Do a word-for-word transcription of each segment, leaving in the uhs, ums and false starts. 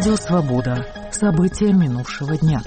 Радио «Свобода». События минувшего дня.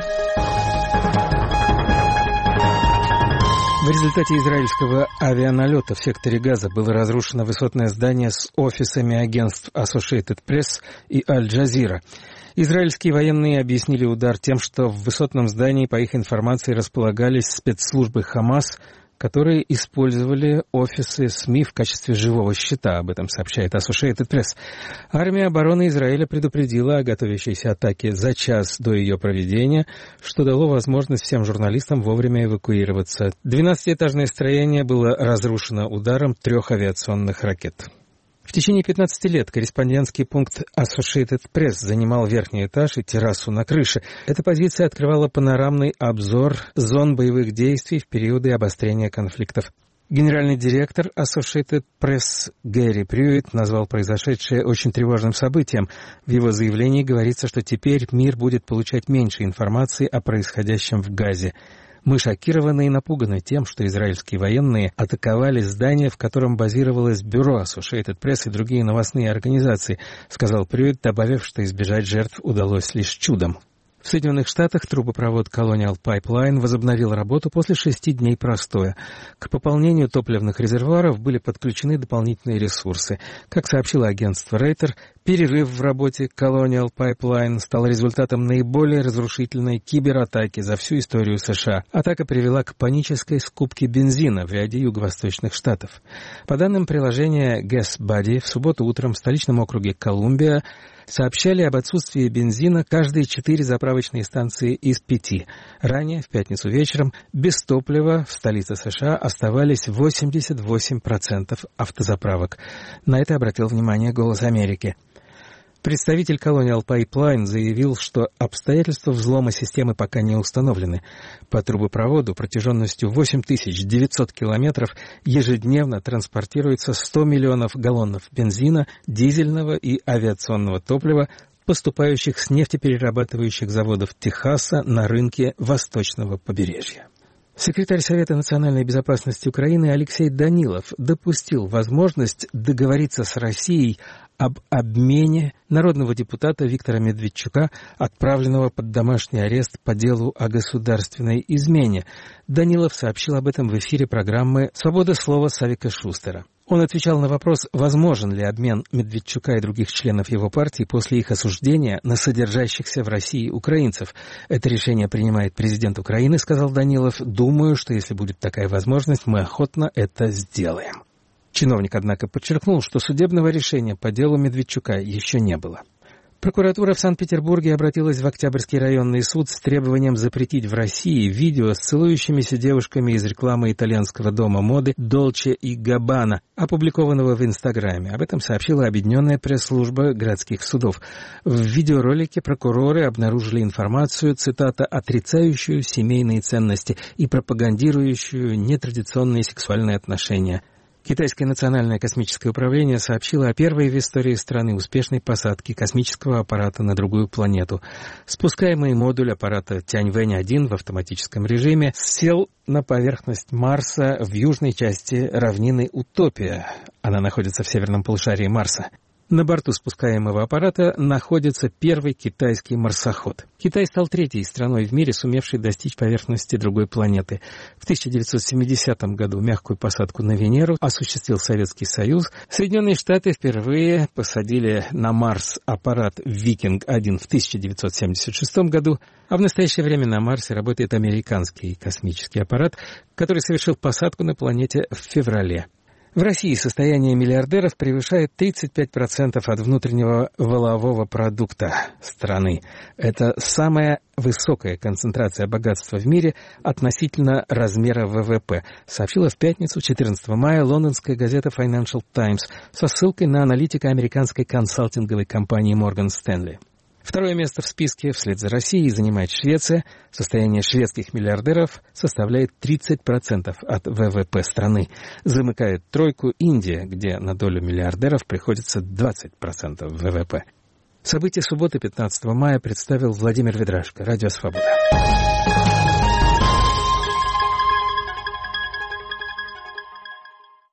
В результате израильского авианалета в секторе Газа было разрушено высотное здание с офисами агентств Associated Press и Аль Джазира. Израильские военные объяснили удар тем, что в высотном здании, по их информации, располагались спецслужбы Хамас, которые использовали офисы СМИ в качестве живого щита, об этом сообщает Associated Press. Армия обороны Израиля предупредила о готовящейся атаке за час до ее проведения, что дало возможность всем журналистам вовремя эвакуироваться. двенадцатиэтажное строение было разрушено ударом трех авиационных ракет. В течение пятнадцати лет корреспондентский пункт Associated Press занимал верхний этаж и террасу на крыше. Эта позиция открывала панорамный обзор зон боевых действий в периоды обострения конфликтов. Генеральный директор Associated Press Гэри Прюитт назвал произошедшее очень тревожным событием. В его заявлении говорится, что теперь мир будет получать меньше информации о происходящем в Газе. Мы шокированы и напуганы тем, что израильские военные атаковали здание, в котором базировалось бюро Associated Press и другие новостные организации, сказал Прюитт, добавив, что избежать жертв удалось лишь чудом. В Соединенных Штатах трубопровод Colonial Pipeline возобновил работу после шести дней простоя. К пополнению топливных резервуаров были подключены дополнительные ресурсы. Как сообщило агентство Рейтер, перерыв в работе Colonial Pipeline стал результатом наиболее разрушительной кибератаки за всю историю США. Атака привела к панической скупке бензина в ряде юго-восточных штатов. По данным приложения GasBuddy, в субботу утром в столичном округе Колумбия сообщали об отсутствии бензина каждые четыре заправочные станции из пяти. Ранее, в пятницу вечером, без топлива в столице США оставались восемьдесят восемь процентов автозаправок. На это обратил внимание «Голос Америки». Представитель Colonial Pipeline заявил, что обстоятельства взлома системы пока не установлены. По трубопроводу протяженностью восемь тысяч девятьсот километров ежедневно транспортируется сто миллионов галлонов бензина, дизельного и авиационного топлива, поступающих с нефтеперерабатывающих заводов Техаса на рынке восточного побережья. Секретарь Совета национальной безопасности Украины Алексей Данилов допустил возможность договориться с Россией об обмене народного депутата Виктора Медведчука, отправленного под домашний арест по делу о государственной измене. Данилов сообщил об этом в эфире программы «Свобода слова» Савика Шустера. Он отвечал на вопрос, возможен ли обмен Медведчука и других членов его партии после их осуждения на содержащихся в России украинцев. Это решение принимает президент Украины, сказал Данилов. Думаю, что если будет такая возможность, мы охотно это сделаем. Чиновник, однако, подчеркнул, что судебного решения по делу Медведчука еще не было. Прокуратура в Санкт-Петербурге обратилась в Октябрьский районный суд с требованием запретить в России видео с целующимися девушками из рекламы итальянского дома моды Dolce и Gabbana, опубликованного в Инстаграме. Об этом сообщила объединенная пресс-служба городских судов. В видеоролике прокуроры обнаружили информацию, цитата, «отрицающую семейные ценности и пропагандирующую нетрадиционные сексуальные отношения». Китайское национальное космическое управление сообщило о первой в истории страны успешной посадке космического аппарата на другую планету. Спускаемый модуль аппарата Тяньвэнь один в автоматическом режиме сел на поверхность Марса в южной части равнины Утопия. Она находится в северном полушарии Марса. На борту спускаемого аппарата находится первый китайский марсоход. Китай стал третьей страной в мире, сумевшей достичь поверхности другой планеты. В тысяча девятьсот семидесятом году мягкую посадку на Венеру осуществил Советский Союз. Соединенные Штаты впервые посадили на Марс аппарат «Викинг один» в тысяча девятьсот семьдесят шестом году, а в настоящее время на Марсе работает американский космический аппарат, который совершил посадку на планете в феврале. В России состояние миллиардеров превышает тридцать пять процентов от внутреннего валового продукта страны. Это самая высокая концентрация богатства в мире относительно размера вэ вэ пэ, сообщила в пятницу, четырнадцатого мая, лондонская газета Financial Times со ссылкой на аналитика американской консалтинговой компании Morgan Stanley. Второе место в списке вслед за Россией занимает Швеция. Состояние шведских миллиардеров составляет тридцать процентов от вэ вэ пэ страны. Замыкает тройку Индия, где на долю миллиардеров приходится двадцать процентов вэ вэ пэ. События субботы пятнадцатого мая представил Владимир Ведрашко. Радио «Свобода».